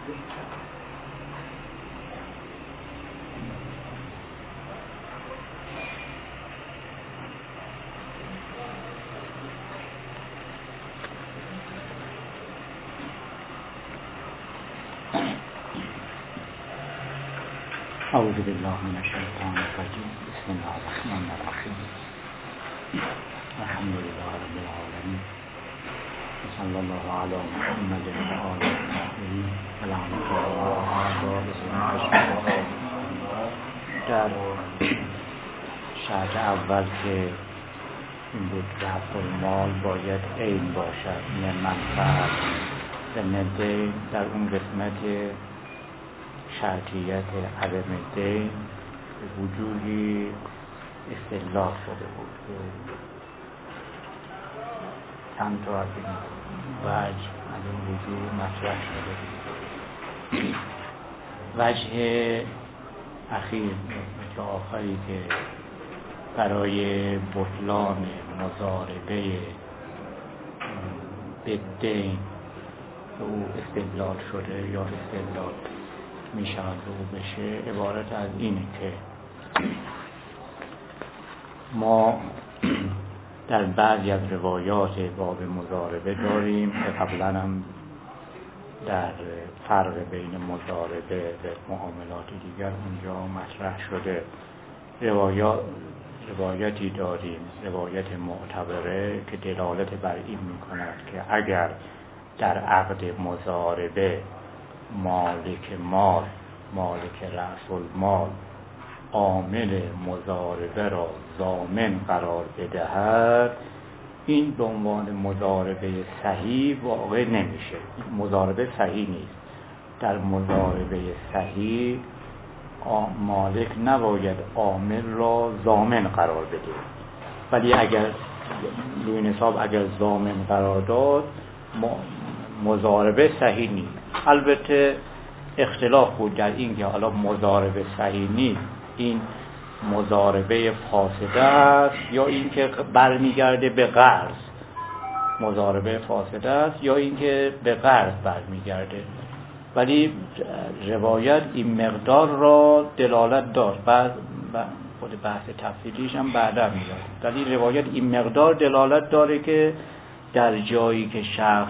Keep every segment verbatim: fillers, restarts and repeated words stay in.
اعوذ بالله من الشیطان الرجیم. بسم الله الرحمن الرحیم. الحمد لله رب العالمین و صلی الله علی محمد و آله الطاهرین و لعنة الله علی در شرط اول که این بود رفع المال باید عین باشد، نه منفعت و نه دین. در اون قسمت شرطیت عدم دین به وجودی استدلال شده بود که چند تا از این وجه از این وجود مطرح شده بود. وجه اخیر که آخری که برای بطلان مضاربه به دین او استدلال شده یا استدلال می شود رو بشه، عبارت از اینه که ما در بعضی از روایات باب مضاربه داریم که قبلا هم در فرق بین مضاربه و معاملات دیگر اونجا مطرح شده. روایات روایتی داریم، روایت معتبره که دلالت بر این می کند که اگر در عقد مضاربه مالک مال مالک رأس المال عامل مضاربه را ضامن قرار بدهد، این به عنوان مضاربه صحیح واقع نمیشه. مضاربه صحیح نیست. در مضاربه صحیح مالک نباید عامل را ضامن قرار بده، ولی اگر روی نصاب اگر ضامن قرار داد مضاربه صحیح نیست. البته اختلاف بود در این که حالا مضاربه صحیح نیست، این مضاربه فاسده است یا این که برمیگرده به قرض. مضاربه فاسده است یا این که به قرض برمیگرده. ولی روایت این مقدار را دلالت داشت. بعد خود بحث تفصیلیش هم بعدا میاد، ولی روایت این مقدار دلالت داره که در جایی که شخص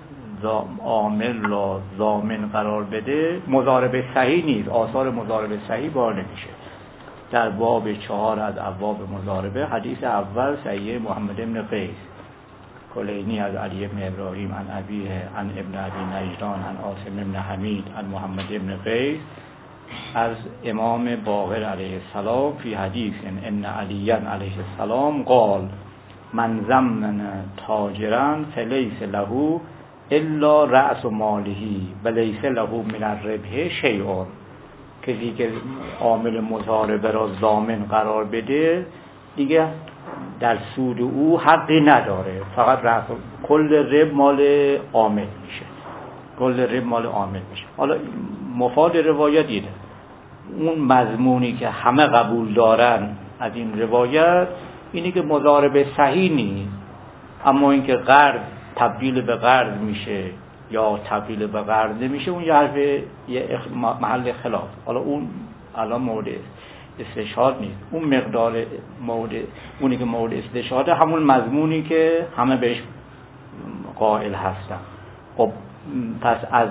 عامل را ضامن قرار بده مضاربه صحیح نیست، آثار مضاربه صحیح بار نمیشه. در باب چهار از ابواب مضاربه حدیث اول صحیح محمد ابن قیس کلینی از علی ابن ابراهیم عن ابیه عن ابن ابی نجدان عن عاصم ابن حمید عن محمد ابن قیس از امام باقر علیه السلام فی حدیث ان علی علیه السلام قال من ضمن تاجرا فلیس له الا رأس مالهی و لیس له من الربح شیء. کسی که عامل مضاربه را ضامن قرار بده دیگه در سود او حقی نداره، فقط رأس کل ربح مال عامل میشه، کل ربح مال عامل میشه. حالا مفاد روایت اینه، اون مضمونی که همه قبول دارن از این روایت اینی که مضاربه صحیح نیست، اما اینکه قرض تبدیل به قرض میشه یا تبدیل به قرض نمیشه اون یه حرف یه محل خلاف. حالا اون الان مورد استشهاد نیست، اون مقدار مورد اونی که مورد استشهاده همون مضمونی که همه بهش قائل هستن. خب پس از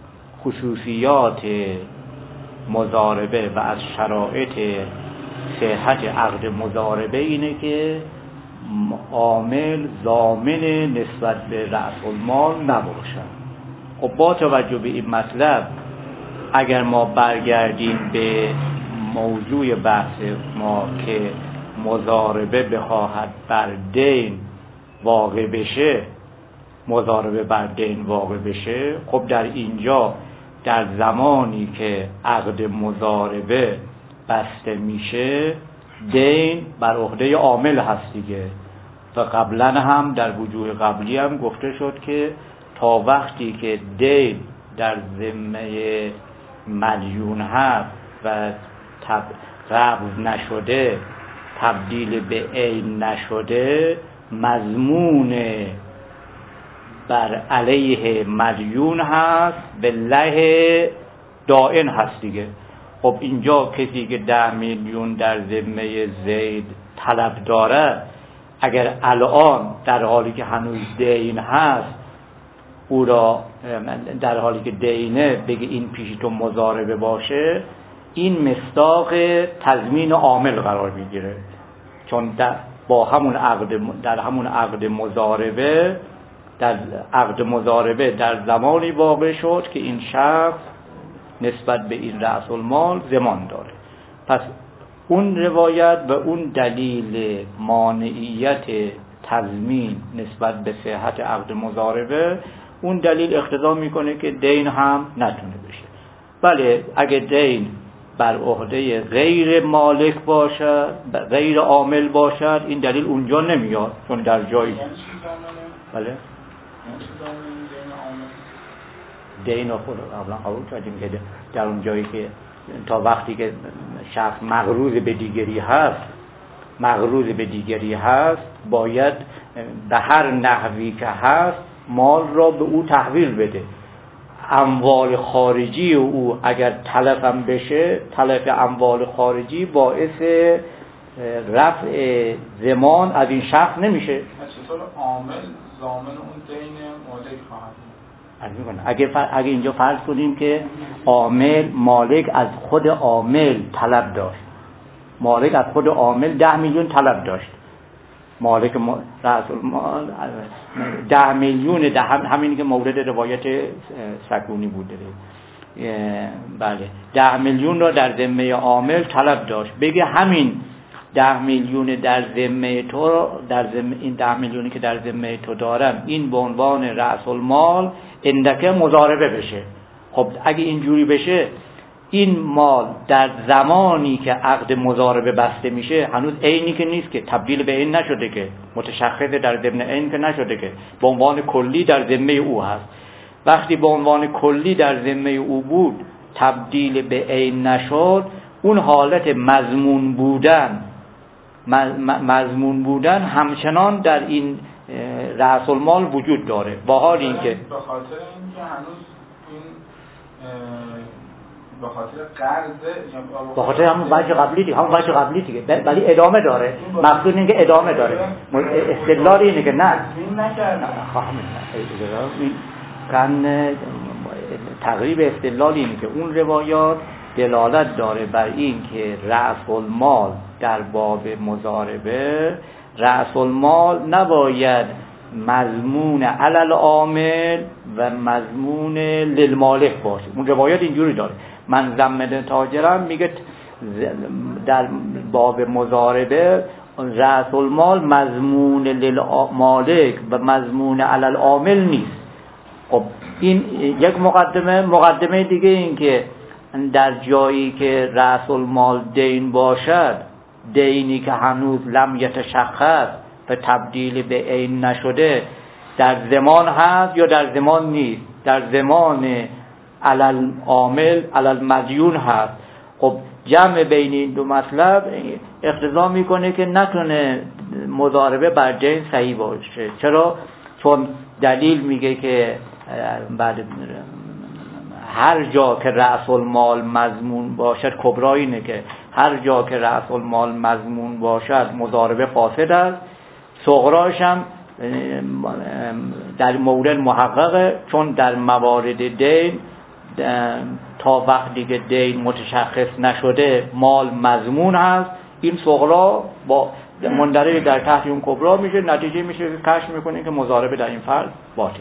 خصوصیات مضاربه و از شرایط صحت عقد مضاربه اینه که عامل ضامن نسبت به رأس المال نباشد. خب با توجه به این مطلب اگر ما برگردیم به موضوع بحث ما که مضاربه بخواهد بر دین واقع بشه مضاربه بر دین واقع بشه خب در اینجا در زمانی که عقد مضاربه بسته میشه دین بر عهده عامل هست دیگه. و قبلا هم در وجوه قبلی هم گفته شد که تا وقتی که دین در ذمه مدیون هست و تب... قبض نشده تبدیل به عین نشده مضمون بر علیه مدیون هست، به له دائن هست دیگه. خب اینجا کسی که ده میلیون در ذمه زید طلب داره، اگر الان در حالی که هنوز دین هست او را در حالی که دینه بگه این پیش تو مضاربه باشه، این مصداق تضمین عامل قرار میگیره، چون در با همون عقد در همون عقد مضاربه در عقد مضاربه در زمانی واقع شد که این شخص نسبت به این رأس المال ضمان داره. پس اون روایت و اون دلیل مانعیت تضمین نسبت به صحت عقد مضاربه، اون دلیل اقتضا میکنه که دین هم نتونه بشه. بله اگه دین بر عهده غیر مالک باشد، غیر عامل باشد، این دلیل اونجا نمیاد، چون در جایی بله دین خود قبلا قبول کردیم که در اون جایی که تا وقتی که شخص مقروض به دیگری هست مقروض به دیگری هست باید به هر نحوی که هست مال را به او تحویل بده. اموال خارجی او اگر تلف هم بشه، تلف اموال خارجی باعث رفع ضمان از این شخص نمیشه. چطور عامل ضامن اون دین مالک خواهد؟ اگه اگه اینجا فرض کنیم که عامل مالک از خود عامل طلب داشت، مالک از خود عامل ده میلیون طلب داشت، مالک رأس المال ده میلیون، ده همین که مورد روایت سکونی بوده، بله ده میلیون را در ذمه عامل طلب داشت، بگه همین ده میلیون در ذمه تو، در ذمه این ده میلیونی که در ذمه تو دارم، این به عنوان رأس المال اندکه مضاربه بشه. خب اگه اینجوری بشه، این مال در زمانی که عقد مضاربه بسته میشه هنوز عینی که نیست، که تبدیل به عین نشده، که متشخص در ضمن عین که نشده، که به عنوان کلی در ذمه او هست. وقتی به عنوان کلی در ذمه او بود تبدیل به عین نشد، اون حالت مضمون بودن مضمون بودن همچنان در این رأس المال وجود داره، با حال اینکه به خاطر اینکه هنوز این به خاطر قرض به خاطر همون وجه قبلی دیگه، همون وجه قبلی دیگه، ولی ادامه داره. مقصود اینه که ادامه داره. استدلال اینه که نه خواهم این کن تقریب استدلال اینه که اون روایات دلالت داره بر این که رأس المال در باب مضاربه، رأس المال نباید مضمون علی العامل و مضمون للمالک باشه. اون روایت اینجوری داره، من ضمن تاجرم میگه در باب مضاربه رأس المال مضمون للمالک و مضمون علی العامل نیست. خب این یک مقدمه. مقدمه دیگه این که در جایی که رأس المال دین باشد، دینی که هنوز لم یتشخص و تبدیل به عین نشده، در زمان هست یا در زمان نیست؟ در زمان علل عامل علل مدیون هست. خب جمع بین این دو مطلب اقتضا میکنه که نتونه مضاربه بر دین صحیح باشه. چرا؟ چون دلیل میگه که بعد هر جا که رأس المال مضمون باشد، کبرا اینه که هر جا که رأس المال مضمون باشد مضاربه فاسد است. صغراش هم در مورد محققه، چون در موارد دین تا وقتی که دین متشخص نشده مال مضمون هست، این صغرا با مندرج در تحت اون کبرا میشه، نتیجه میشه که کشف میکنه که مضاربه در این فرض باطل.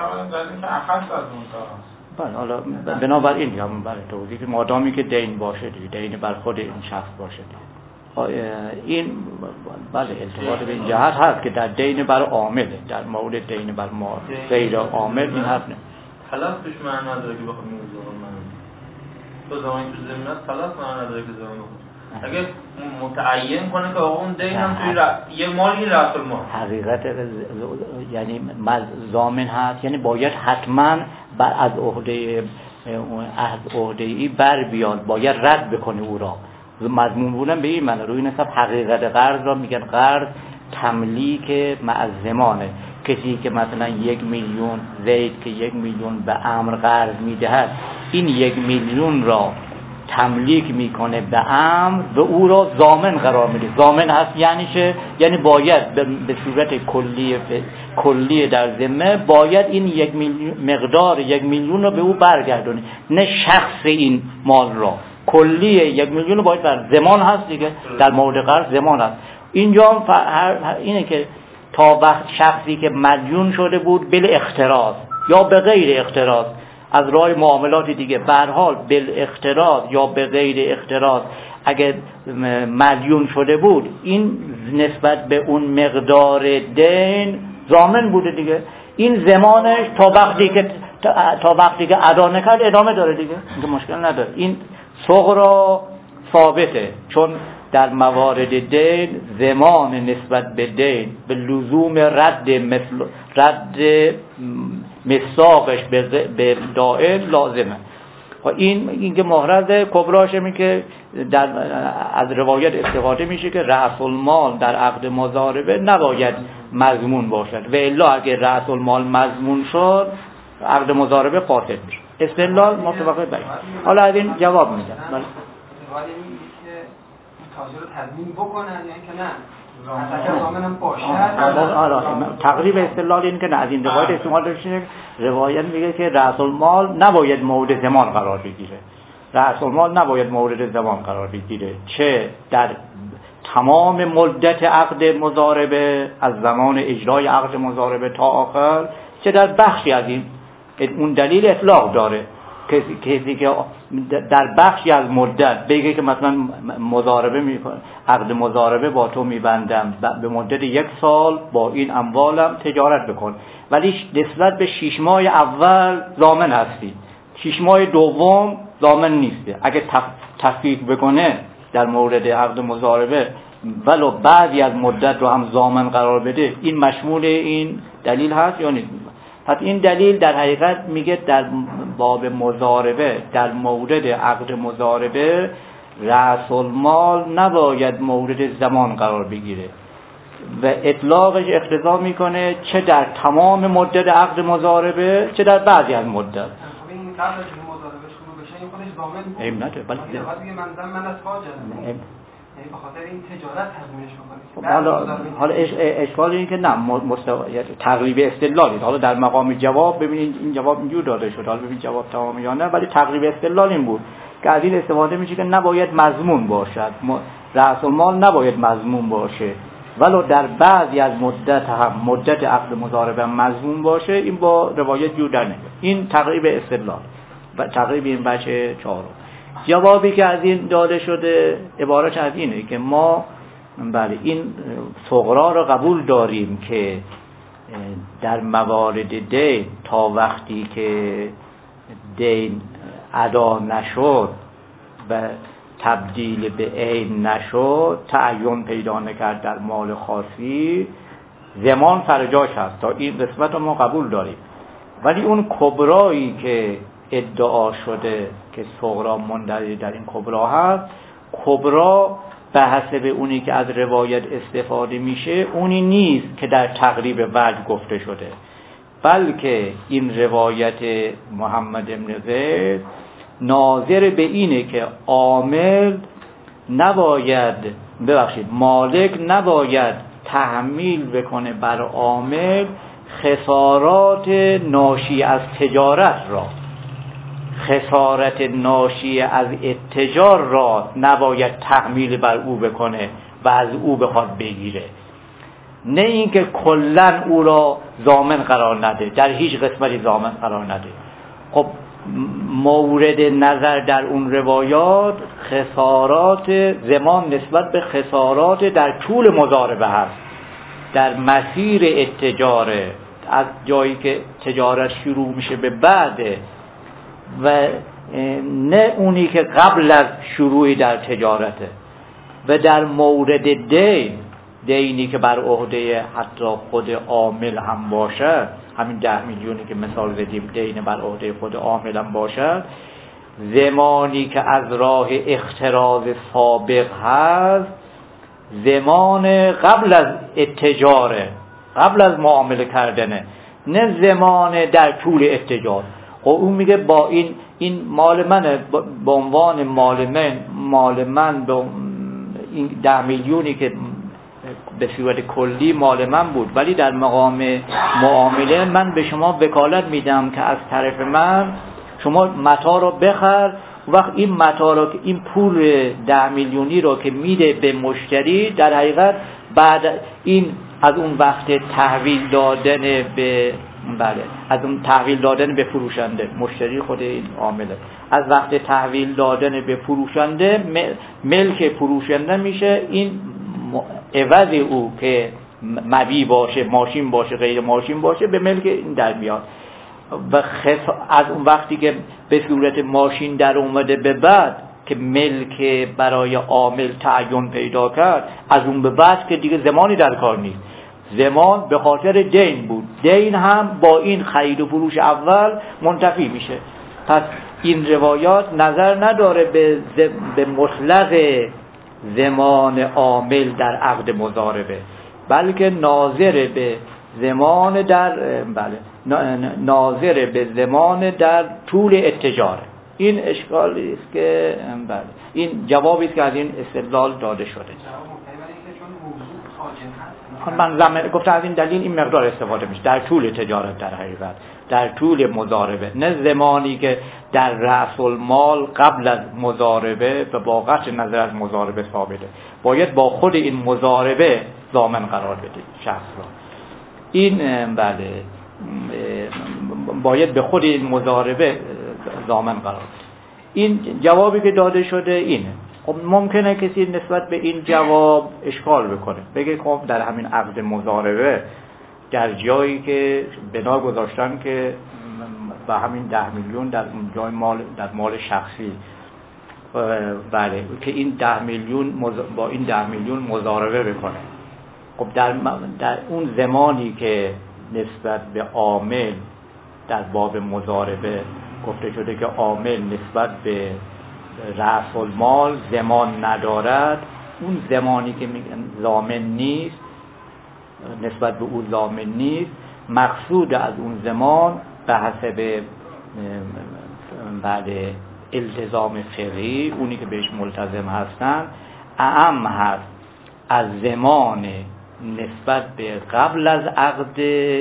بله حالا بنابراین هم برای توضیح که مادامی که دین باشه دیگه، دین بر خود این شخص باشه دیگه، این بله التفات به این جهت هست که در دین بر عامل، در مورد دین بر ما غیر عامل این حرف نه. خلاص پیش معنی نداره که بخوام موضوع من تو زمانی تو ضمنت خلاص معنی نداره که زمان خود اگه متعین کنه که اون دین هم توی ر... یه مالی رأس المال حقیقت یعنی ضامن هست، یعنی باید حتما بر از عهده از عهده ای بر بیاد، باید رد بکنه او را. مضمون بودن به این معنی روی نسب حقیقت قرض را میگن قرض تملیک مع زمانه، کسی که مثلا یک میلیون زید که یک میلیون به امر قرض میدهد این یک میلیون را تملیک میکنه به امر و او را ضامن قرار میده. ضامن هست یعنی چه؟ یعنی باید به صورت کلی کلی در ذمه باید این یک میلیون مقدار یک میلیون رو به او برگردونه، نه شخص این مال را، کلی یک میلیون رو باید بر ضمان هست دیگه، در مورد قرض ضمان هست. اینجا اینه که تا وقت شخصی که مدیون شده بود بل اختراض یا به غیر اختراض از راه معاملات دیگه، به هر حال بل اختراض یا به غیر اختراض اگر مدیون شده بود، این نسبت به اون مقدار دین ضامن بوده دیگه. این زمانش تا وقتی که تا وقتی که ادا نکرد ادامه داره دیگه، اینکه مشکل نداره. این صغرا ثابته، چون در موارد دین زمان نسبت به دین به لزوم رد مثل رد مساقش به دائن لازمه. و این اینکه محرز کبراش می که در از روایت استفاده میشه که رأس المال در عقد مضاربه نباید مضمون باشد و الا اگر رأس المال مضمون شد عقد مضاربه فاسد میشه. استدلال مطابق باید. حالا از این جواب میدم. ولی تاجر رو تضمین بکنن یا اینکه نه اصلا ضامنم باشه. حالا تقریب استدلال این که نه، از این روایت استعمال بشه. روایت میگه که رأس المال نباید مورد ضمان قرار بگیره. رأس المال نباید مورد ضمان قرار بگیره، چه در تمام مدت عقد مضاربه از زمان اجرای عقد مضاربه تا آخر، چه در بخشی از این. اون دلیل اطلاق داره. کسی کسی که در بخشی از مدت بگه که مثلا مضاربه میکنه، عقد مضاربه با تو میبندم به مدت یک سال با این اموالم تجارت بکن، ولی نسبت به شش ماه اول ضامن هستی، شش ماه دوم ضامن نیسته. اگه تفکیک بکنه در مورد عقد مضاربه ولو بعضی از مدت رو هم ضامن قرار بده، این مشمول این دلیل هست یا نیست؟ پس این دلیل در حقیقت میگه در باب مضاربه، در مورد عقد مضاربه رأس المال نباید مورد زمان قرار بگیره و اطلاقش اقتضا میکنه چه در تمام مدت عقد مضاربه چه در بعضی از مدت. این قبل از مضاربه شروع بشه این خودش ضامن بود. این نده بلکه من من از فاجعه یعنی به خاطر این تجارت تضمینش بکنه. حالا حالا اشکال این که نه مستویات تقریب استدلالی. حالا در مقام جواب ببینید این جواب اینجور داده شد، حالا ببینید جواب تمام یا نه، ولی تقریب استدلال این بود که از این استفاده میشه که نباید مضمون باشد، رأس المال نباید مضمون باشه، ولو در بعضی از مدت هم مدت عقد مضاربه مضمون باشه. این با روایت جور در نمیاد. این تقریب استدلال و تقریب این بچه چهارم. جوابی که از این داده شده عبارت از اینه که ما بله این صغرا رو قبول داریم که در موارد دین تا وقتی که دین ادا نشد و تبدیل به عین نشد، تعین پیدا نکرد در مال خاصی، زمان سر جاش هست. تا این قسمت رو ما قبول داریم. ولی اون کبرایی که ادعا شده که صغرا مندرج در این کبرا هست، کبرا به حسب اونی که از روایت استفاده میشه اونی نیست که در تقریب وجه گفته شده، بلکه این روایت محمد ابن زید ناظر به اینه که عامل نباید ببخشید مالک نباید تحمیل بکنه بر عامل خسارات ناشی از تجارت را، خسارت ناشی از اتجار را نباید تحمیل بر او بکنه و از او بخواد بگیره، نه اینکه کلن او را ضامن قرار نده، در هیچ قسمتی ضامن قرار نده. خب مورد نظر در اون روایات خسارات زمان نسبت به خسارات در طول مضاربه هست، در مسیر اتجاره، از جایی که تجارت شروع میشه به بعد، و نه اونی که قبل از شروعی در تجارته. و در مورد دین، دینی که بر عهده حتی خود عامل هم باشد، همین ده میلیونی که مثال زدیم دین بر عهده خود عامل هم باشد، زمانی که از راه اختراض سابق هست زمان قبل از اتجاره، قبل از معامله کردنه، نه زمان در طول اتجار. خب اون میگه با این این مال منه، به عنوان مال من مال من به این ده میلیونی که به صورت کلی مال من بود، ولی در مقام معامله من به شما وکالت میدم که از طرف من شما متاع رو بخر. وقت این متاع رو، این پول ده میلیونی رو که میده به مشتری، در حقیقت بعد این از اون وقت تحویل دادن به بله از اون تحویل دادن به فروشنده، مشتری خود این عامله، از وقت تحویل دادن به فروشنده ملک فروشنده میشه. این عوض او که مبیع باشه، ماشین باشه، غیر ماشین باشه، به ملک این در میاد. و خف... از اون وقتی که به صورت ماشین در اومده به بعد که ملک برای عامل تعین پیدا کرد، از اون به بعد که دیگه زمانی در کار نیست. زمان به خاطر دین بود، دین هم با این خرید و فروش اول منتفی میشه. پس این روایات نظر نداره به, ز... به مطلق زمان عامل در عقد مضاربه، بلکه ناظر به زمان در بله ناظر به زمان در طول اتجاره. این اشکالی است که بله این جوابی است که از این استدلال داده شده. من زمان گفتم از این دلیل این مقدار استفاده میشه در طول تجارت، در حقیقت در طول مضاربه، نه زمانی که در رأس المال قبل از مضاربه به واقعیت نظر از مضاربه ثابته. باید با خود این مضاربه ضامن قرار بده شخص را. این بله باید به خود این مضاربه ضامن قرار بده. این جوابی که داده شده اینه. خب ممکنه کسی نسبت به این جواب اشکال بکنه، بگه خب در همین عقد مضاربه در جایی که بنا گذاشتن که با همین ده میلیون در جای مال در مال شخصی، بله که این ده میلیون با این ده میلیون مضاربه بکنه. خب در, در اون زمانی که نسبت به عامل در باب مضاربه گفته شده که عامل نسبت به رأس المال زمان ندارد، اون زمانی که میگن ضامن نیست، نسبت به او ضامن نیست، مقصود از اون زمان به حسب بعد التزام فقهی اونی که بهش ملتزم هستن اعم هست از زمان نسبت به قبل از عقد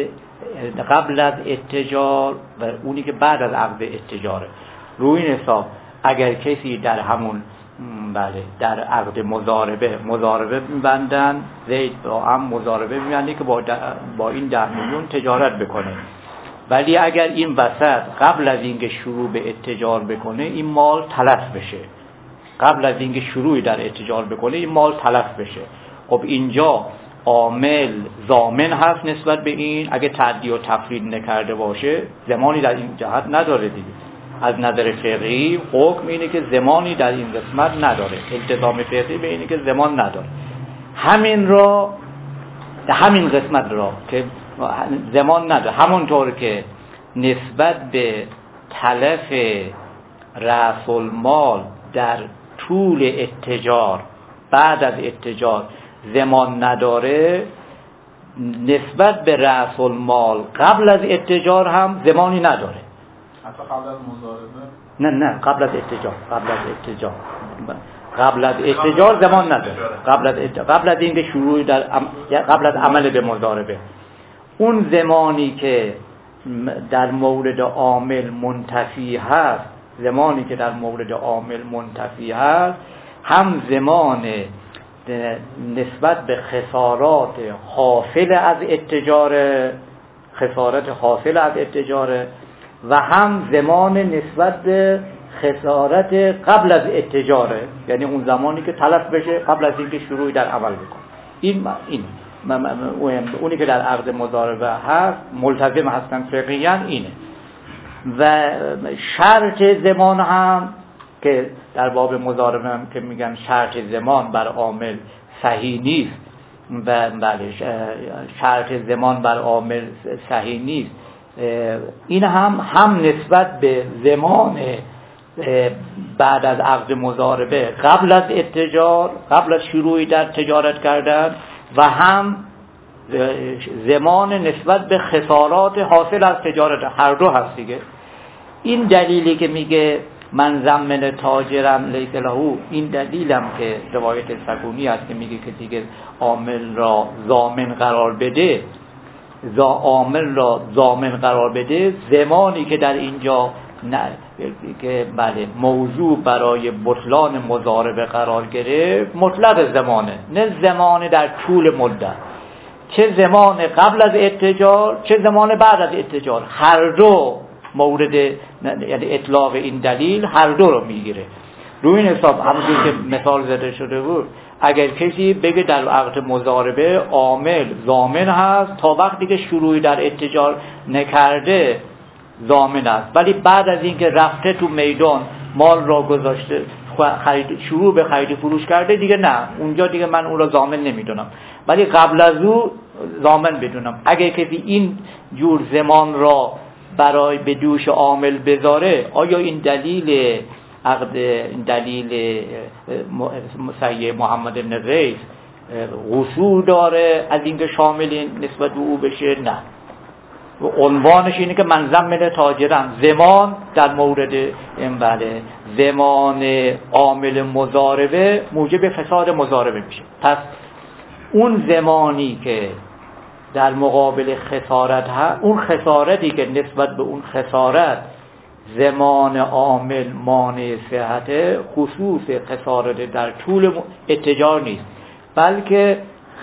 قبل از اتجار و اونی که بعد از عقد اتجاره. روی این حساب اگر کسی در همون بله در عقد مضاربه مضاربه می‌بندن، زید با هم مضاربه می‌بنده که با, با این ده میلیون تجارت بکنه، ولی اگر این وسط قبل از اینکه شروع به اتجار بکنه این مال تلف بشه، قبل از اینکه شروعی در اتجار بکنه این مال تلف بشه، خب اینجا عامل ضامن هست نسبت به این. اگه تعدی و تفرید نکرده باشه زمانی در این جهت نداره دیگه. از نظر فقهی حکم اینه که زمانی در این قسمت نداره، التزام فقهی به اینه که زمان نداره. همین را همین قسمت را که زمان نداره، همونطور که نسبت به تلف رأس المال در طول اتجار بعد از اتجار زمان نداره، نسبت به رأس المال قبل از اتجار هم زمانی نداره. حتی قبل از مضاربه؟ نه نه قبل از اتجار قبل از اتجار قبل از اتجار زمان نداره. قبل از اتجار. قبل از اینکه شروع در قبل از عمل به مضاربه، اون زمانی که در مورد عامل منتفی هست، زمانی که در مورد عامل منتفی هست هم زمان نسبت به خسارات حاصل از اتجار خسارات حاصل از اتجار و هم زمان نسبت به خسارت قبل از اتجاره، یعنی اون زمانی که تلف بشه قبل از اینکه شروعی در عمل بکنه. این این اونی که در عقد مضاربه هست ملتزم هستن فقهیاً اینه. و شرط زمان هم که در باب مضاربه هم که میگن شرط زمان بر عامل صحیح نیست و بله شرط زمان بر عامل صحیح نیست، این هم هم نسبت به زمان بعد از عقد مضاربه قبل از اتجار، قبل از شروعی در تجارت کردن و هم زمان نسبت به خسارات حاصل از تجارت، هر دو هست دیگه. این دلیلی که میگه من ضمن تاجرم لیس له، این دلیلم که روایت سکونی هست که میگه کسی که عامل را ضامن قرار بده، زا عامل را ضامن قرار بده، زمانی که در اینجا نه که بله موضوع برای بطلان مضاربه قرار گرفت مطلق زمانه، نه زمان در طول مدت، چه زمان قبل از اتجار چه زمان بعد از اتجار، هر دو مورد یعنی اطلاق این دلیل هر دو رو میگیره. روی این حساب همونجور که مثال زده شده بود، اگر کسی بگه در عقد مضاربه عامل ضامن هست تا وقتی که شروعی در اتجار نکرده ضامن است، ولی بعد از اینکه رفته تو میدان مال را گذاشته خرید شروع به خرید فروش کرده دیگه نه، اونجا دیگه من اون را ضامن نمیدونم، ولی قبل از او ضامن بدونم. اگه کسی این جور زمان را برای به دوش عامل بذاره، آیا این دلیل عقد دلیل سید محمد بن قیس قصور داره از اینکه شامل نسبت به او بشه؟ نه، عنوانش اینه که من ضمن تاجرم. زمان در مورد این بله زمان عامل مضاربه موجب فساد مضاربه میشه. پس اون زمانی که در مقابل خسارت ها، اون خسارتی که نسبت به اون خسارت زمان عامل مانع صحت، خصوص خسارت در طول اتجار نیست، بلکه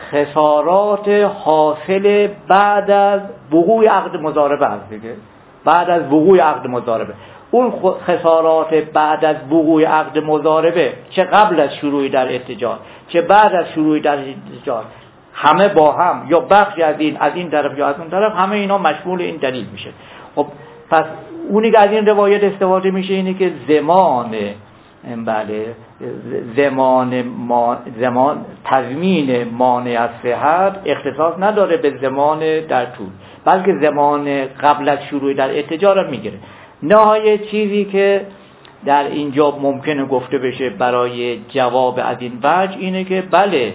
خسارات حاصل بعد از وقوع عقد مضاربه است دیگه. بعد از وقوع عقد مضاربه، اون خسارات بعد از وقوع عقد مضاربه، چه قبل از شروع در اتجار چه بعد از شروع در اتجار، همه با هم یا بخشی از این از این طرف یا از اون طرف، همه اینا مشمول این دلیل میشه. خب پس اونی که از این روایت استفاده میشه اینه که زمان بله زمان ما زمان تضمین مانع از صحت اختصاص نداره به زمان در طول، بلکه زمان قبل از شروع در اتجار میگیره. نهایت چیزی که در اینجا ممکنه گفته بشه برای جواب از این وجه اینه که بله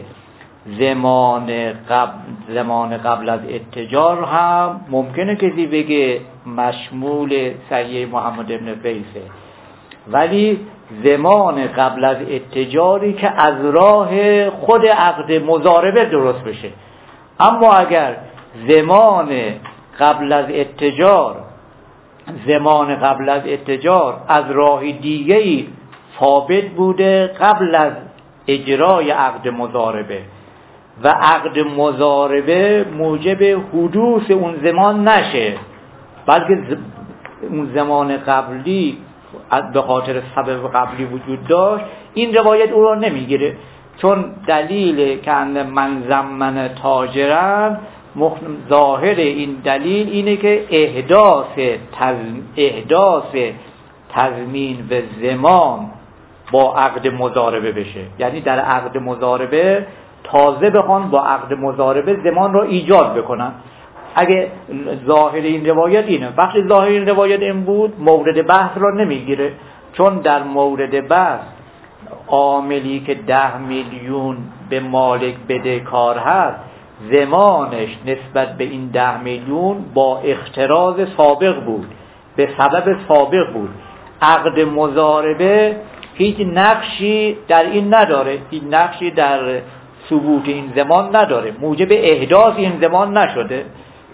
زمان قبل زمان قبل از اتجار هم ممکنه کسی بگه مشمول سید محمد بن قیسه، ولی زمان قبل از اتجاری که از راه خود عقد مضاربه درست بشه. اما اگر زمان قبل از اتجار زمان قبل از اتجار از راه دیگه‌ای ثابت بوده قبل از اجرای عقد مضاربه و عقد مضاربه موجب حدوث اون زمان نشه، بلکه اون زمان قبلی به خاطر سبب قبلی وجود داشت، این روایت او را نمیگیره، چون دلیل که من ضمن تاجرم ظاهر این دلیل اینه که احداث تضمین احداث تضمین و زمان با عقد مضاربه بشه، یعنی در عقد مضاربه تازه بخوان با عقد مضاربه زمان را ایجاد بکنن. اگه ظاهر این روایت اینه، وقتی ظاهر این روایت این بود مورد بحث را نمیگیره، چون در مورد بحث عاملی که ده میلیون به مالک بدهکار هست زمانش نسبت به این ده میلیون با اختراض سابق بود، به سبب سابق بود. عقد مضاربه هیچ نقشی در این نداره، هیچ نقشی در ثبوت این زمان نداره، موجب احداث این زمان نشده،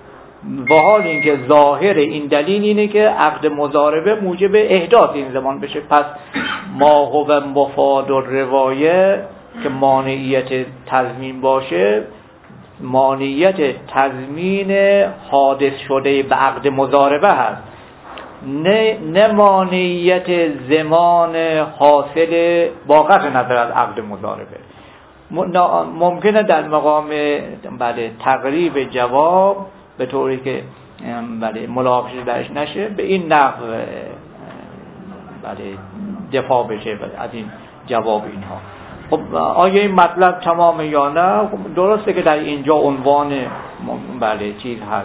با حال اینکه ظاهر این دلیل اینه که عقد مضاربه موجب احداث این زمان بشه. پس ما هو مفاد الروایه که مانعیت تضمین باشه، مانعیت تضمین حادث شده به عقد مضاربه هست، نه نه مانعیت زمان حاصل با قطع نظر از عقد مضاربه. ممکنه در مقام بله تقریب جواب به طوری که بله ملاحظه درش نشه به این نحو بله دفاع بشه از این جواب اینها. خب آیا این مطلب تمام یا نه؟ درسته که در اینجا عنوان بله چیز هست،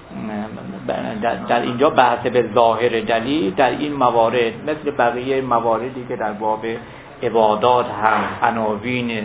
در, در اینجا بحث به ظاهر دلیل در این موارد مثل بقیه مواردی که در باب عبادات هم عناوین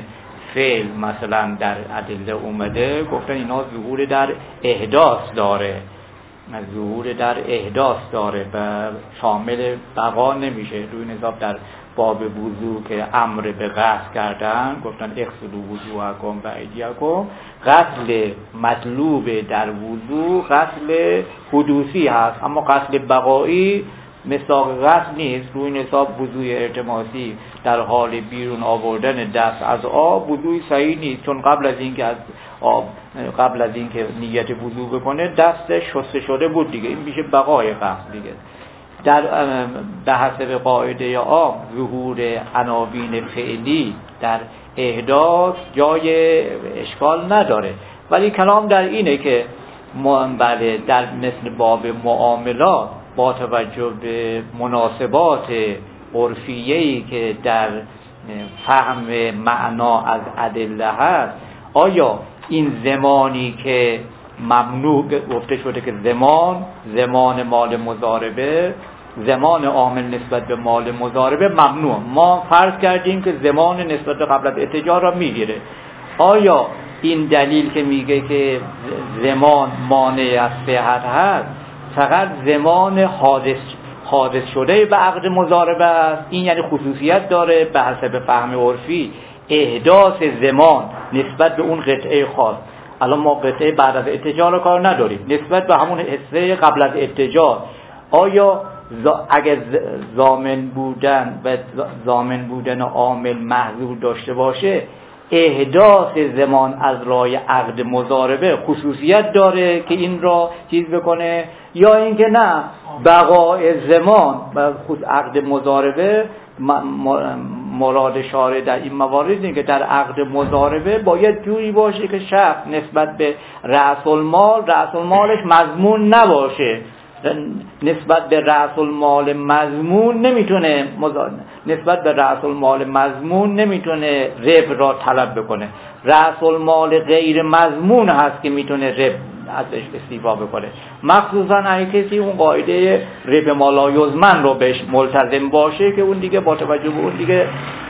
فعل مثلا در ادله اومده، گفتن اینا ظهور در احداث داره، ظهور در احداث داره و شامل بقا نمیشه. روی نظام در باب وضو که امر به غسل کردن گفتن اغسلوا وجوهکم و ایدیکم، غسل مطلوب در وضو غسل حدوثی هست، اما غسل بقایی مساق غسل نیست. روی نصاب وضوی ارتماسی در حال بیرون آوردن دست از آب وضوی صحیح نیست، چون قبل از اینکه از آب قبل از اینکه نیت وضو بکنه دست شسته شده بود دیگه، این میشه بقای غسل دیگه. در به حسب قاعده عام ظهور عناوین فعلی در احداث جای اشکال نداره، ولی کلام در اینه که بله در مثل باب معاملات با توجه به مناسبات عرفیه‌ای که در فهم معنا از ادله هست، آیا این زمانی که ممنوع گفته شده که زمان زمان مال مضاربه، زمان عامل نسبت به مال مضاربه ممنوع، ما فرض کردیم که زمان نسبت به قبل از اتجار را میگیره، آیا این دلیل که میگه که زمان مانع از صحت هست فقط زمان حادث حادث شده به عقد مضاربه است؟ این یعنی خصوصیت داره به حسب فهم عرفی احداث زمان نسبت به اون قطعه خاص. الان ما قطعه بعد از اتجار کار نداریم، نسبت به همون حصه قبل از اتجار آیا اگر ضامن بودن و ضامن بودن عامل محظور داشته باشه احداث زمان از رای عقد مضاربه خصوصیت داره که این را چیز بکنه، یا اینکه نه بقای زمان و خود عقد مضاربه مراد شارع در این موارد اینه که در عقد مضاربه باید جوری باشه که شخص نسبت به رأس المال رأس المالش مضمون نباشه، نسبت به رأس المال مضمون نمیتونه نسبت به رأس المال مضمون نمیتونه ربح را طلب بکنه، رأس المال غیر مضمون هست که میتونه ربح ازش استیفا بکنه، مخصوصا اگه کسی اون قاعده ربح ما لا یضمن رو بهش ملتزم باشه که اون دیگه با توجه به اون دیگه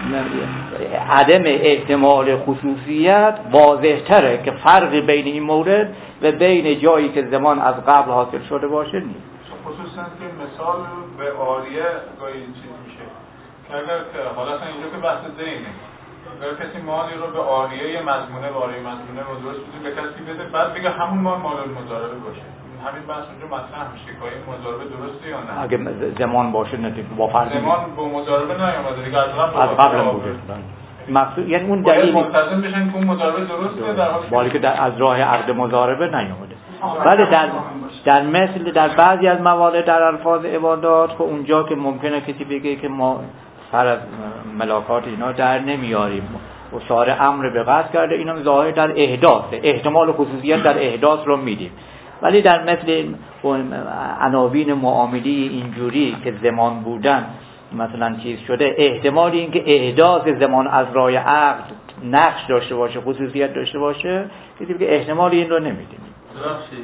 عدم احتمال خصوصیت واضح تره که فرق بین این مورد و بین جایی که زمان از قبل حاصل شده باشه نیست. خصوصا که مثال به آریه گاهی چیز میشه که اگر که حالا اینجا که بحث دینه، اگر کسی مالی رو به آریه مضمونه به آریه مضمونه رو درست بده به کسی بده بعد بگه همون مال مال مضاربه باشه، همین بحث اونجا مطرح میشه که این مضاربه درسته یا نه. اگه زمان باشه نه با فرض زمان با مضاربه نیامده دیگه از قبل از قبل بوده، مقصود یعنی اون دلیل ملتزم بشن که اون مضاربه درسته در حالی که در از راه عقد مضاربه نیامده. ولی در در مثل در بعضی از موارد در الفاظ عبادات که اونجا که ممکنه کسی بگه که ما سر از ملاکات اینا در نمیاریم و شارع امر به قصد کرده، اینا ظاهر در احداثه، احتمال خصوصیت در احداث رو میدیم. ولی در مثل عناوین معاملی اینجوری که زمان بودن مثلا چیز شده، احتمال این که احداث زمان از راه عقد نقش داشته باشه، خصوصیت داشته باشه، کسی که احتمال این رو نمیدیم. ببخشید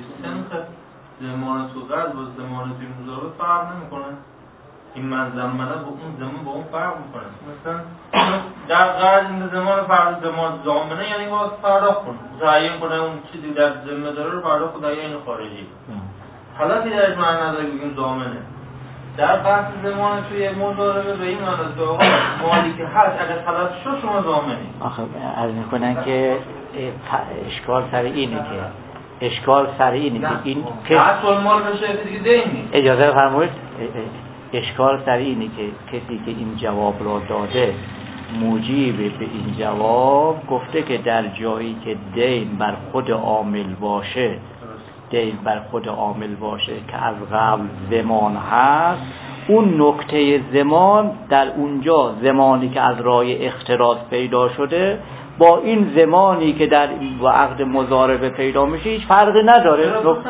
زمان تو قرض با زمان توی مضاربه فرق نمیکنه؟ این من زمانه با اون زمان با اون فرق میکنه. مثلا در قرض این زمان فرق زمان زامنه یعنی باید پرداخت کنه، تعیین کنه اون چیزی در ذمه داره رو پرداخت کنه یا این خارجی. حالا که درش معنی نداره بگیم زامنه. در بحث زمان توی مضاربه به این معنی است آقا مالی که هست اگر خلاص شد شما زامنی. آخه عرض میکنن که اشکال سر اینه که اشکال سر اینه که این که اصل مال بشه دیگه دین نیست. اجازه فرمایید، اشکال سر اینه که کسی که این جواب را داده موجب به این جواب گفته که در جایی که دین بر خود عامل باشه دین بر خود عامل باشه که از قبل زمان هست، اون نکته زمان در اونجا زمانی که از راه اختراض پیدا شده با این زمانی که در با عقد مضاربه پیدا میشه هیچ فرقی نداره.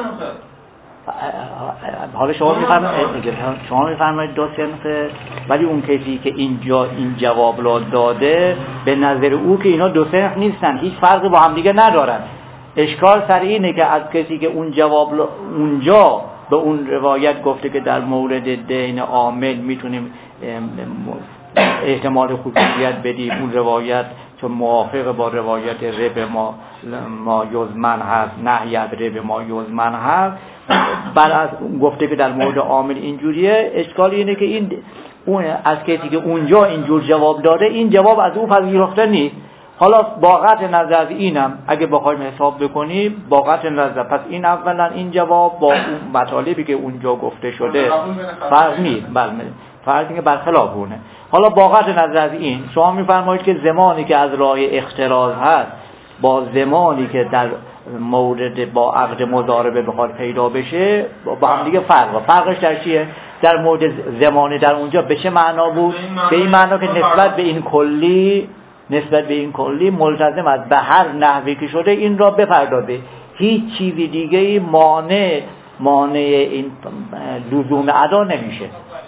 حالا شما میفرمایید شما میفرمایید دو صنفه، ولی اون کسی که اینجا این جواب را داده به نظر او که اینا دو صنف نیستن، هیچ فرقی با هم دیگه ندارن. اشکال سر اینه که از کسی که اون جواب اونجا به اون روایت گفته که در مورد دین عامل میتونیم احتمال خصوصیت بدیم، اون روایت چون موافق با روایت رب ما ما یزمن هست، نهی از رب ما یزمن هست، بعد از گفته که در مورد عامل اینجوریه، اشکال اینه که این اون از کسی که اونجا اینجور جواب داده این جواب از او پذیرفته نیست. حالا با قطع نظر از اینم اگه بخوایم حساب بکنیم، با قطع نظر پس این اولا این جواب با اون مطالبی که اونجا گفته شده فرق نیست، بله فرق اینه برخلاف اونه. حالا با قطع نظر از این شما میفرمایید که زمانی که از راه اختراض هست با زمانی که در مورد با عقد مضاربه بخواد پیدا بشه با هم دیگه فرق. فرقش در چیه؟ در مورد زمانی در اونجا به چه معنا بود؟ به این معنا که نسبت به این کلی نسبت به این کلی ملتزم است به هر نحوی که شده این را بپردازه، هیچ چیزی دیگه ای مانع مانع این لزوم ادا نمیشه.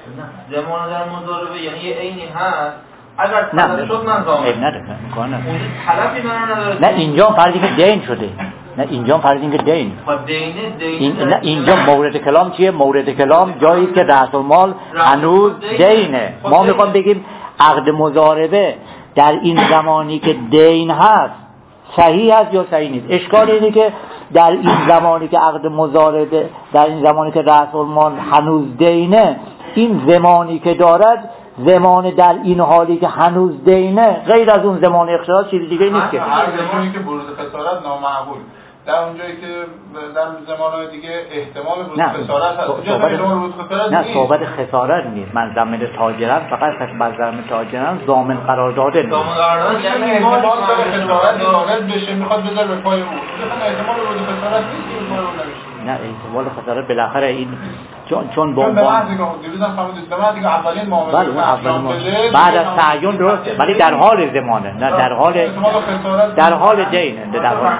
زمان در مضاربه یعنی یه عینی هست، اگر طلب شد من ضامن نه نداره امکان نداره، اون طلبی من نداره. نه اینجا فرضی که دین شده، نه اینجا فرضی که دین خب دینه دین این نه اینجا مورد کلام چیه؟ مورد کلام جایی که رأس المال هنوز دینه. ما میخوام بگیم عقد مضاربه در این زمانی که دین هست صحیح هست یا صحیح نیست. اشکال اینه که در این زمانی که عقد مضاربه در این زمانی که رأس المال هنوز دینه، این زمانی که دارد زمان در این حالی که هنوز دینه غیر از اون زمان اختراض چیز دیگه نیست که هر زمانی که بروز خسارت نامعقول، در اونجایی که در زمانهای دیگه احتمال بروز خسارت هست، اونجا بروز خسارت نه صحبت خسارت نیست. من ضامن تاجرم، فقط من ضامن تاجرم ضامن قرار داده نیست. ضامن قرار داده یعنی احتمال داره خسارت وارد بشه، میخواد بذاره به پای اون. مثلا احتمال بروز خسارت نیست که اون نمیشه. نه احتمال خسارت بالاخره این چون چون با عنوان دیروزم فهمیدید به دیگه اولین معامله بله اون اولین بعد از تعین درسته، ولی در حال زمانه، نه در حال در حال دینه، در حال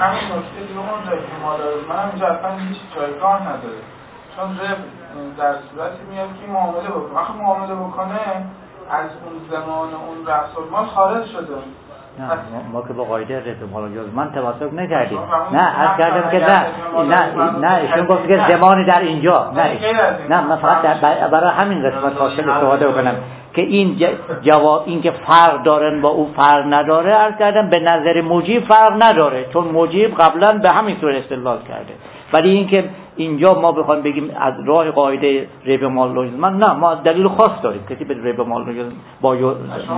من اینجا اصلا هیچ جایگاه نداره، چون رب در صورتی میاد که معامله بکنه، وقتی معامله بکنه از اون زمان اون رأس المال خارج شده. نه ما که با قاعده رب مال یزمن توافق نکردیم. نه عرض کردم که نه نه نه ایشون گفت که زمانی در اینجا نه نه من فقط برای همین قسمت فاصله استفاده بکنم که این جواب این که فرق دارن با او فرق نداره. عرض کردم به نظر مجیب فرق نداره، چون مجیب قبلا به همین صورت استدلال کرده. ولی این که اینجا ما بخوایم بگیم از راه قاعده رب مال یزمن، نه ما دلیل خاص داریم. کسی به رب مال یزمن با یو... نه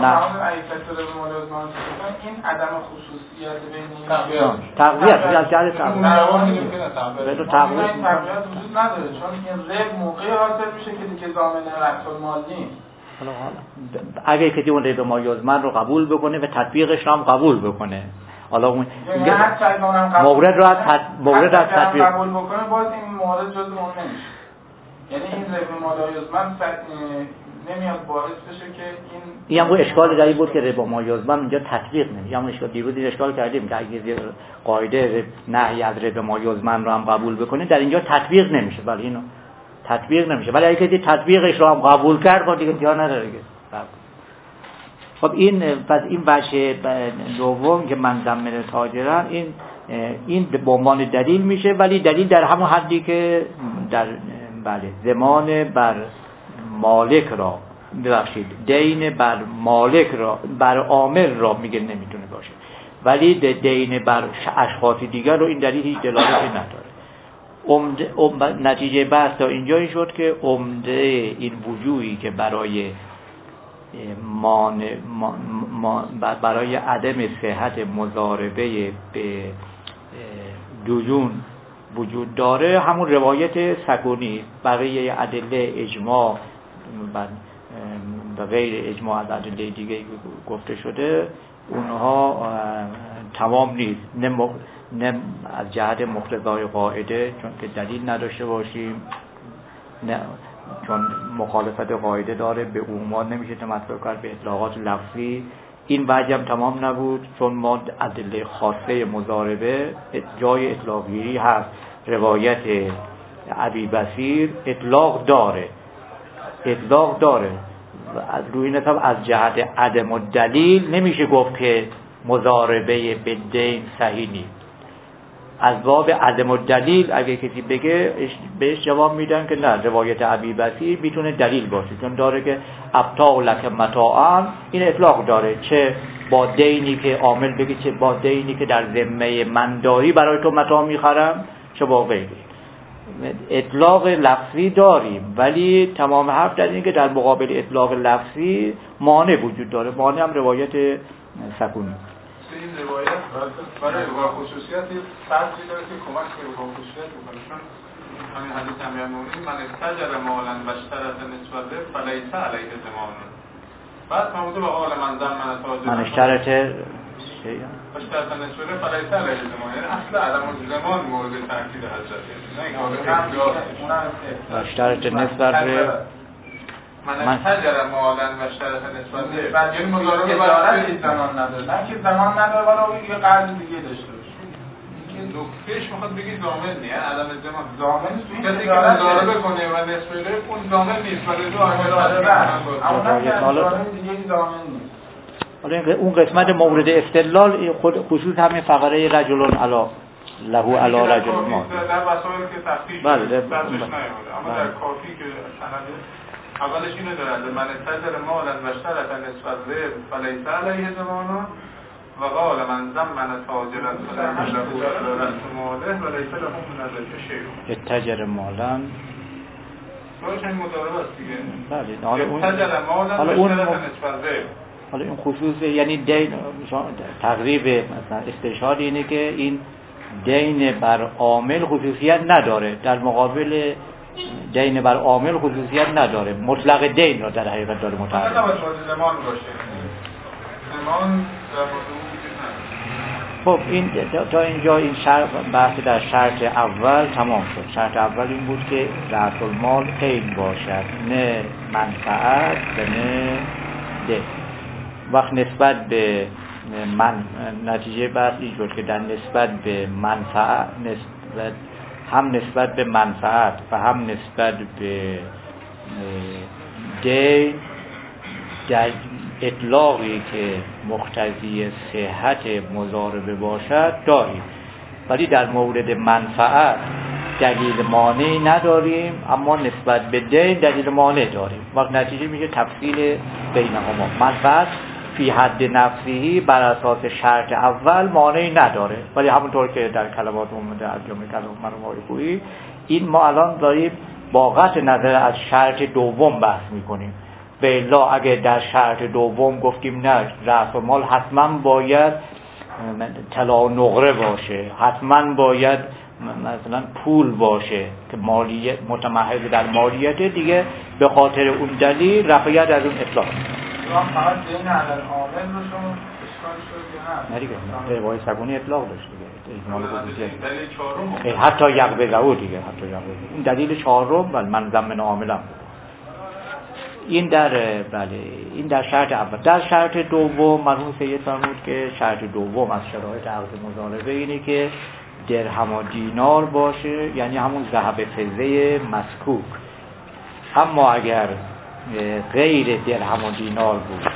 این عدم خصوصیت بین تقویت از جهت تقویت به تقویت وجود نداره، چون این رب موقعی حاصل میشه که دیگه ضامن رأس المال نیست. اگه کسی اون رب مال یزمن رو قبول بکنه و تطبیقش رو هم قبول بکنه، حالا اون مورد رو از مورد از تطبیق قبول بکنه باز این مورد جزء اون نمیشه. یعنی این رب مال یزمن نمیاد باعث بشه که این این هم اشکال جایی بود که رب مال یزمن اونجا تطبیق نمیشه. همون اشکال دیروز اشکال کردیم که اگه قاعده نهی از رب مال یزمن رو هم قبول بکنه در اینجا تطبیق نمیشه، ولی اینو تطبیق نمیشه. ولی اگه کسی تطبیقش رو هم قبول کرد خب دیگه جا نداره دیگه. خب این پس این بخش دوم که من ضامن تاجرم، این این به عنوان دلیل میشه، ولی دلیل در همون حدی که در بله زمان بر مالک را ببخشید دین بر مالک را بر عامل را میگه نمیتونه باشه، ولی دین بر اشخاص دیگر رو این دلیل هیچ دلالتی نداره. عمده ام نتیجه بحث تا اینجایی شد که عمده این وجوهی که برای مان ما برای عدم صحت مضاربه به دجون وجود داره همون روایت سکونی. بقیه ادله اجماع و غیر اجماع از ادله دیگه گفته شده اونها تمام نیست، نه نه از جهت مقتضای قاعده چون که دلیل نداشته باشیم، نه چون مخالفت قاعده داره به عموم نمیشه تمسک کرد به اطلاقات لفظی. این وجه هم تمام نبود چون ما ادله خاصه مضاربه جای اطلاقگیری هست. روایت ابی بصیر اطلاق داره اطلاق داره از روی نسب از جهت عدم دلیل نمیشه گفت که مضاربه به دین صحیح نیست. از باب عدم دلیل اگه کسی بگه بهش جواب میدن که نه، روایت ابی بصیر میتونه دلیل باشه چون داره که ابتاع لک متاعا، این اطلاق داره، چه با دینی که عامل بگه چه با دینی که در ذمه من داری برای تو متاع میخرم، چه با غیره. اطلاق لفظی داریم، ولی تمام حرف در این که در مقابل اطلاق لفظی مانع وجود داره. مانع هم روایت سکونی. این روایت برای روا خصوصیتی فرضی داره که کمک به روا خصوصیت میکنه. چون همین حدیث امیرالمومنین من استجر مالا و اشترط نسبته فلیس علیه ضمان. بعد مربوط به حال من ضمن تاجر من اشترط اشترط نسبته فلیس علیه ضمان، یعنی اصل عدم الضمان مورد تاکید حضرته، نه اینکه اشترط نسبت من استجر مالا و اشترط نسبته، یعنی مضاربه داره که زمان نداره، نه که زمان نداره ولی یه قرض دیگه داشته باشه. نکتهش میخواد بگی ضامن نیست، عدم الضمان. ضامن نیست، کسی که مضاربه کنه و نصف بده اون ضامن نیست، ولی دو مضاربه اما نه ضامن دیگه ضامن نیست. حالا اون قسمت مورد استدلال خود خصوص همین فقره رجلون علا لهو علا رجل ما در وسایل که تفتیش بله بردش نیامده، اما در کافی که سند اولش اینو دارد من استجر مالا و اشترط نسبت ذب فلیس علیه ضمان و قال من ضمن تاجرا فلیس له رأس ماله و لیس له من ذلک شیء. اتجر مالا روش این مضاربه است دیگه. بله حالا اون اتجر مالا و اشترط نسبت ذب، حالا این خصوص یعنی دین تقریب مثلا استشهاد اینه که این دین بر عامل خصوصیت نداره، در مقابل دین بر عامل خصوصیت نداره، مطلق دین را در حقیقت داره متعلق. نه باید زمان باشه. زمان در خب این تا اینجا این شرط بحث در شرط اول تمام شد. شرط اول این بود که رأس المال عین باشد، نه منفعت و نه ده. وقت نسبت به من نتیجه بحث این شد که در نسبت به منفعت نسبت هم نسبت به منفعت و هم نسبت به دین در اطلاقی که مقتضی صحت مضاربه باشد داریم، ولی در مورد منفعت دلیل مانعی نداریم، اما نسبت به دین دلیل مانع داریم. وقت نتیجه میشه تفصیل بینهما. منفعت فی حد نفسی بر اساس شرط اول مانعی نداره، ولی همونطور که در کلمات اومده از جمله کلام مرحوم کویی، این ما الان داریم با قطع نظر از شرط دوم بحث میکنیم. به الا اگه در شرط دوم گفتیم نه رأس مال حتما باید طلا و نقره باشه، حتما باید مثلا پول باشه که مالیت متمحض در مالیت دیگه، به خاطر اون دلیل رفعیت از اون اطلاق. فقط دین عدل عامل رو شما اشکال شد یا نه دیگه روای سگونی اطلاق داشت دیگه، اجمال خصوصیت دلیل چهارم حتی یقبضه دیگه، حتی یقبضه این دلیل چهارم ولی من ضمن عاملم. این در بله این در شرط اول. در شرط دوم مرحوم سید فرمود که شرط دوم از شرایط عقد مضاربه اینه که درهم و دینار باشه، یعنی همون ذهب فضه مسکوک. اما اگر غیر درهم و دینار بود،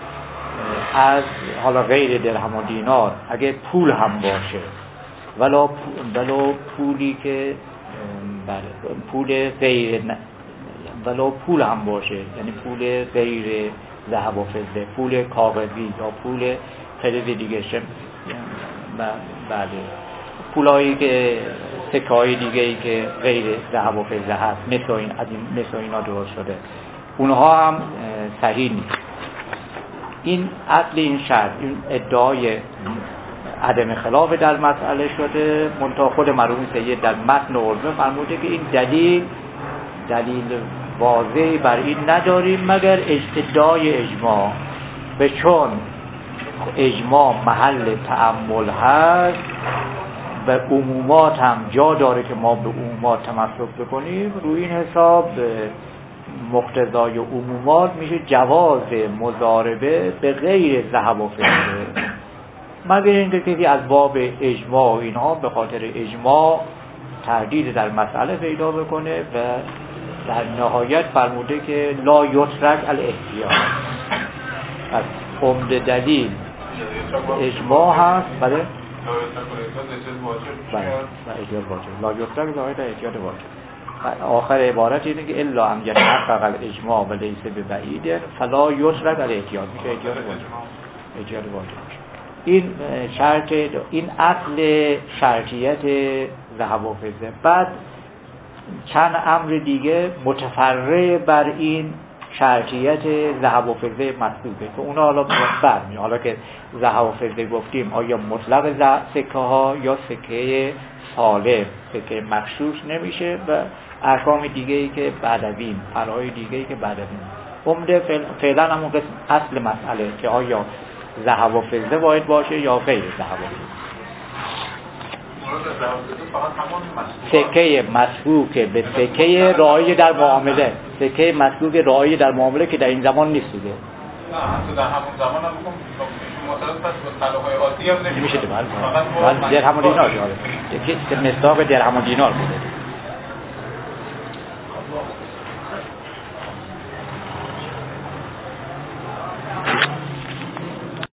از حالا غیر درهم و دینار اگه پول هم باشه، ولا ولو پولی که بله پول غیر ولو پول هم باشه، یعنی پول غیر ذهب و فضه، پول کاغذی یا پول خیلی دیگه شم بله پولایی که سکه‌های دیگه ای که غیر ذهب و فضه هست، مثل این از این مثل اینا درست شده، اونها هم صحیح نیست. این اصل این شرط، این ادعای عدم خلاف در مسئله شده. منتها خود مرحوم سید در متن عرضه فرموده که این دلیل دلیل واضحی بر این نداریم مگر اجتدای اجماع، به چون اجماع محل تأمل هست و عمومات هم جا داره که ما به عمومات تمسک بکنیم، روی این حساب مقتضای عمومات میشه جواز مضاربه به غیر ذهب و فضه، مگر اینکه کسی از باب اجماع و اینها به خاطر اجماع تردید در مسئله پیدا بکنه و در نهایت فرموده که لا یترک الاحتیاط. از عمده دلیل اجماع هست بله بله احتیاط واجب، لا یترک لا احتیاط واجب. آخر عبارت اینه که الا ان یتحقق الاجماع و لیس ببعید فلا یترک الاحتیاط، میشه احتیاط واجب. اجاره واجب میشه. این شرط، این اصل شرطیت ذهب و فضه. بعد چند امر دیگه متفرع بر این شرطیت ذهب و فضه مسبوقه که اونا حالا برمی حالا که ذهب و فضه گفتیم آیا مطلق سکه ها یا سکه سالم، سکه مغشوش نمیشه و احکام دیگه ای که بعد از این فرای دیگه ای که بعد از این عمده فعلا همون قسم اصل مسئله که آیا ذهب و فضه واحد باشه یا غیر ذهب و فضه. سکه مسبوق به سکه رعایه در معامله، سکه مسبوق رعایه در معامله که در این زمان نیست دیگه. نه حتی در همون زمان هم بکنم معترض پس به طلاقای عادی هم نمیشه. نمیشه دیگه. درهم و دینار جاره. که مصداق درهم و دینار بوده.